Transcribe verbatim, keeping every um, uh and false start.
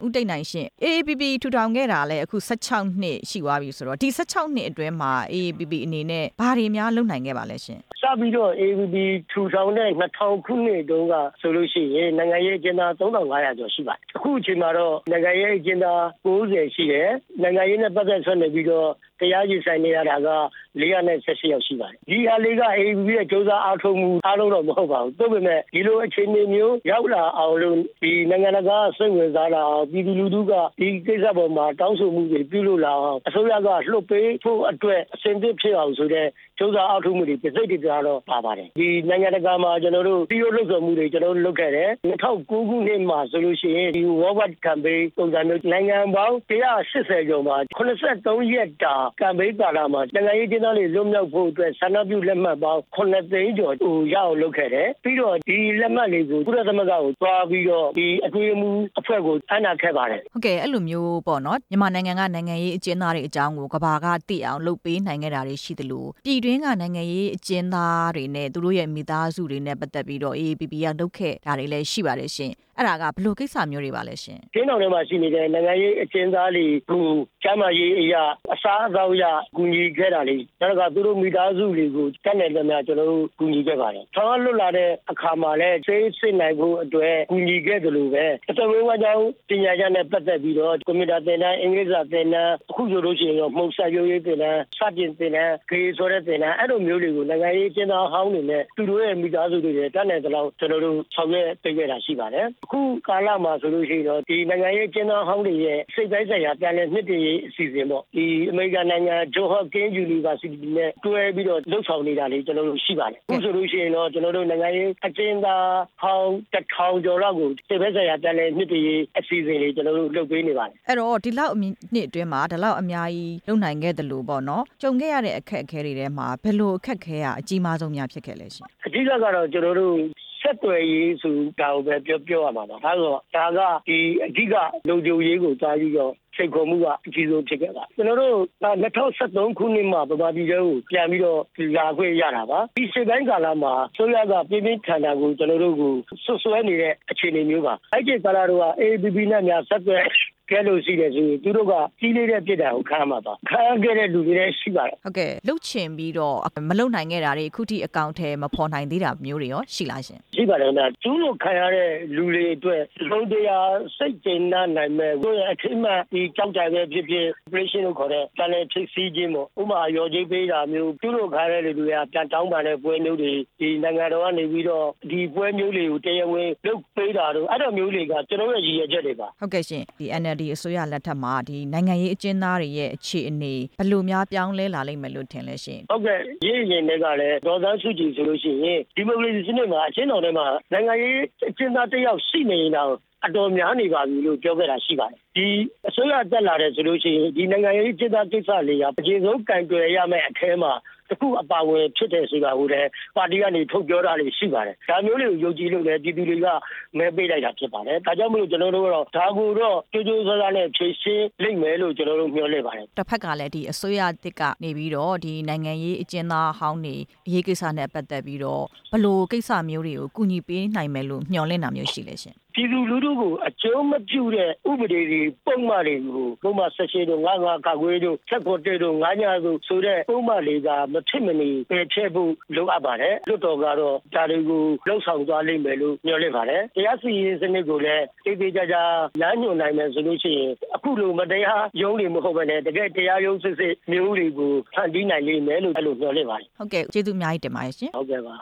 ဦးတိတ်နိုင်ရှင် အေအေပီပီ ထူထောင်ခဲ့တာလည်းအခုสิบหกနှစ်ရှိသွားပြီဆိုတော့ဒီสิบหกနှစ်အတွင်းမှာ အေအေပီပီ အနေနဲ့ဘာတွေများလုပ်နိုင်ခဲ့ပါလဲရှင်စပြီးတော့ အေအေပီပီ ထူထောင်တဲ့နှစ်ထောင်ခုနှစ်တုန်းကဆိုလို့ရှိရင်နိုင်ငံရေးအကျဉ်းသားသုံးထောင်ငါးရာကျော်ရှိပါတယ်အခုအချိန်မှာတော့နိုင်ငံရေးအကျဉ်းသားကိုးဆယ်ရှိတယ်နိုင်ငံရေးနဲ့ပတ်သက်ဆက်နေပြီးတော့တရားရင်ဆိုင်နေရတာကလေးရာနဲ့ဆက်ရှိရောက်ရှိပါတယ်ဒီဟာလေးက အေအေပီပီ ရဲ့စ조사အားထုတ်မှုအားလုံးတော့မဟုတ်ပါဘူးသို့ပေမဲ့ဒီလိုအခြေအနေမျိုးရောက်လာအောင်လို့ဒီနိုင်ငံတကာစိတ်ဝင်စားလာအောင်ပြည်သူလူထုကဒီကိစ္စပေါ်မှာတောင်းဆိုမှုတွေပြုလုပ်လာအောင်အစိုးရကလှုပ်ပေးဖို့အတွက်အစဉ်သင့်ဖြစ်အောင်ဆိုတဲ့စ조사အားထုတ်မှုတွေပြစိတ်တွေကတော့ပါပါတယ်ဒီနိုင်ငံတကာမှာကျွန်တော်တို့ပြည်လို့လုပ်ဆောင်မှုတွေကျွန်တော်တို့လုပ်ခဲ့တယ်၂၀၀၉ခုနှစ်မှာဆိုလို့ရှိရင်ဒီ World Wide Campaign ပုံစံမျိုးနိုင်ငံပေါင်းone hundred eightyကျော်မှာeighty-threeရက်တာကမ်ပိန်းကာလမှာနိုင်ငံရေးကျင်းသားတွေလွတ်မြောက်ဖို့အတွက်ဆန္ဒပြုလက်မှတ်ပေါင်းnineသိန်းကျော်ဟိုရအောင်လုပ်ခဲ့တယ်ပြီးတော့ဒီလက်မှတ်တွေကိုကုလသမဂ္ဂကိုသွားပြီးတော့ဒီအတွေ့အမှုအဖွဲ့ကိုအနာခဲ့ပါတယ်ဟုတ်ကဲ့အဲ့လိုမျိုးပေါ့နော်မြန်မာနိုင်ငံကနိုင်ငံရေးအကျဉ်းသားတွေအကြောင်းကိုကဘာကသိအောင်လုပ်ပေးနိုင်ခဲ့တာတွေရှိသလိုပြည်တွင်းကနိုင်ငံရေးအကျဉ်းသားတွေနဲ့သူတို့ရဲ့မိသားစုတွေနဲ့ပတ်သက်ပြီးတော့ အေအေပီပီ ကလုပ်ခဲ့တာတွေလည်းရှိပါတယ်ရှင်အဲ့ဒါကဘယ်လိုကိစ္စမျိုးတွေပါလဲရှင်ကျင်းတော်ထဲမှာရှိနေတဲ့နိုင်ငံရေးအကျဉ်းသားတွေကိုကျမ်းမာရေးအရာအစားအသောက်အရာကူညီခဲ့တာလေဒါကသူတို့မိသားစုတွေကိုတက်နေတယ်များကျွန်တော်တို့ကူညီခဲ့ပါတယ်။ထောင်လွတ်လာတဲ့အခါမှာလည်းစိတ်စစ်နိုင်ဖို့အတွက်ကူညီခဲ့တယ်လို့ပဲအတော်ဝေးကြောင်းပညာရပ်နဲ့ပတ်သက်ပြီးတော့ကွန်ပျူတာသင်တန်းအင်္ဂလိပ်စာသင်တန်းအခုဆိုလို့ရှိရင်တော့မှုံဆက်ရိုးရေးသင်တန်းစတင်သင်တန်းခေဆိုတဲ့သင်တန်းအဲ့လိုမျိုးတွေကိုနိုင်ငံရေးကျင်းသားဟောင်းတွေနဲ့သူတို့ရဲ့မိသားစုတွေတက်နေတယ်လို့ကျွန်တော်တို့ဆောင်ရွက်ပေးခဲ့တာရှိပါတယ်။အခုကာလမှာဆိုလို့ရှိရင်တော့ဒီနိုင်ငံရေးကျင်းသားဟောင်းတွေရဲ့စိတ်တိုင်းဆိုင်ရာပြန်လည်နှစ်တည်ရေးအစီအစဉ်ပေါ့ဒီအမေရိကန်နိုင်ငံဂျိုဟော့ကင်းယူနီဗာစီတီနဲ့တွဲပြီးတော့လှုပ်ဆောင်နေတာလေကျွန်တော်တို့ရှိပါတယ်အခုဆိုလို့ရှိရင်တော့ကျွန်တော်တို့နိုင်ငံရေးအကျဉ်းသားဟောင်းတစ်ထောင်ကျော်လောက်ကိုစိတ်တိုင်းဆိုင်ရာပြန်လည်နှစ်တည်ရေးအစီအစဉ်လေးကျွန်တော်တို့လုပ်ပေးနေပါတယ်အဲ့တော့ဒီလောက်နှစ်အတွင်းမှာဒီလောက်အများကြီးလုပ်နိုင်ခဲ့တယ်လို့ပေါ့နော်ကြုံခဲ့ရတဲ့အခက်အခဲတွေထဲမှာဘယ်လိုအခက်အခဲကအကြီးမားဆုံးများဖြစ်ခဲ့လဲရှင်အကြီးကတော့ကျွန်တော်တို့ဆက်သွယ်ရေးဆိုတာကိုပဲပြောပြောရမှာပါဒါဆိုဒါကဒီအဓိကလုံခြုံရေးကိုကြားပြီးတော့စိတ်ခေါ်မှုကအကြီးဆုံးဖြစ်ခဲ့တာကျွန်တော်တို့၂၀၁၃ခုနှစ်မှာပမာပြည်ကိုပြန်ပြီးတော့လာခွင့်ရတာပါဒီစိတ်ပိုင်းကာလမှာဆိုရကပြင်းပြင်းထန်ထန်ကိုကျွန်တော်တို့ကိုဆွဆွဲနေတဲ့အခြေအနေမျိုးပါအဲ့ဒီကာလတော့ အေအေပီပီ နဲ့များဆက်သွယ်ကဲလို့ရှိတယ်ဆိုရင်သူတို့ကကြီးလေးတဲ့ပြည်တာကိုခံမှာပါခံခဲ့တဲ့လူတွေလည်းရှိပါတယ်ဟုတ်ကဲ့လှုပ်ချင်ပြီးတော့မလှုပ်နိုင်ခဲ့တာတွေအခုထိအကောင့်ထဲမဖော်နိုင်သေးတာမျိုးတွေရောရှိလားရှင်ရှိပါတယ်ဗျာကျူးလို့ခံရတဲ့လူတွေအတွက်လုံးတရားစိတ်ကျဉ်းနိုင်မဲ့တို့ရဲ့အထိမှဒီကြောက်ကြပဲဖြစ်ဖြစ် operation လို့ခေါ်တဲ့တန်လည်ဖြစ်စည်းခြင်းပေါ့ဥပမာရော်ကြီးပေးတာမျိုးကျူးလို့ခံရတဲ့လူတွေကပြန်တောင်းပန်တဲ့ပွဲမျိုးတွေဒီနိုင်ငံတော်ကနေပြီးတော့ဒီပွဲမျိုးတွေကိုတရားဝင်လုပ်ပေးတာတို့အဲ့လိုမျိုးတွေကကျွန်တော်ရဲ့ရည်ရွယ်ချက်တွေပါဟုတ်ကဲ့ရှင်ဒီ အန် အယ်လ် ဒီ အစိုးရလက်ထက်မှာဒီနိုင်ငံရေးအကျဉ်းသားတွေရဲ့အခြေအနေဘယ်လိုများပြောင်းလဲလာလိမ့်မယ်လို့ထင်လဲရှင်ဟုတ်ကဲ့ရည်ရင်တွေကလည်းဒေါ်သားစုကြည်ဆိုလို့ရှိရင်ဒီမိုကရေစီစနစ်မှာအချင်းတော်ထဲမှာနိုင်ငံရေးအကျဉ်းသားတစ်ယောက်ရှိနေတော့အတော်များနေပါပြီလို့ပြောခဲ့တာရှိပါတယ်ဒီအစိုးရတက်လာတဲ့ဆိုလို့ရှိရင်ဒီနိုင်ငံရေးအကျဉ်းသားကိစ္စလေးကအကျေဆုံးကံကြွယ်ရမယ့်အထဲမှာတခုအပါဝင်ဖြစ်တယ်ဆိုတာကိုလည်းပါတီကနေထုတ်ပြောတာလေးရှိပါတယ်ဒါမျိုးလေးကိုယုံကြည်လို့လည်းပြည်သူတွေကမဲပေးလိုက်တာဖြစ်ပါတယ်ဒါကြောင့်မလို့ကျွန်တော်တို့ကတော့ဒါကိုတော့ကြိုးကြိုးစားစားနဲ့ဖြည့်ရှင်းလိမ့်မယ်လို့ကျွန်တော်တို့မျှော်လင့်ပါတယ်တစ်ဖက်ကလည်းဒီအစိုးရတစ်ကနေပြီးတော့ဒီနိုင်ငံရေးအကျဉ်းသားဟောင်းတွေအရေးကိစ္စနဲ့ပတ်သက်ပြီးတော့ဘယ်လိုကိစ္စမျိုးတွေကိုကူညီပေးနိုင်မယ်လို့မျှော်လင့်တာမျိုးရှိလဲရှင်ပြည်သူလူထုကိုအကျိုးမပြုတဲ့ဥပဒေတွေပုံမှန်တွေကိုပုံမှန်ဆက်ရှိတို့ငါးငါးကကွေးတို့ဆက်ဖို့တဲ့တို့ငါးညာတို့ဆိုတဲ့ပုံမှန်တွေကမဖြစ်မနေပယ်ဖျက်ဖို့လိုအပ်ပါတယ်လွတ်တော်ကတော့ဒါတွေကိုလှုပ်ဆောင်သွားလိမ့်မယ်လို့မျှော်လင့်ပါတယ်တရားစီရင်စနစ်ကိုလည်းတိတိကျကျလမ်းညွှန်နိုင်မယ်ဆိုလို့ရှိရင်အခုလိုမတရားရုံးတွေမဟုတ်ဘဲနဲ့တကယ်တရားရုံးစစ်စစ်မျိုးတွေကိုဖန်တီးနိုင်လိမ့်မယ်လို့အဲ့လိုမျှော်လင့်ပါတယ်ဟုတ်ကဲ့ကျေးဇူးအများကြီးတင်ပါတယ်ရှင်ဟုတ်ကဲ့ပါ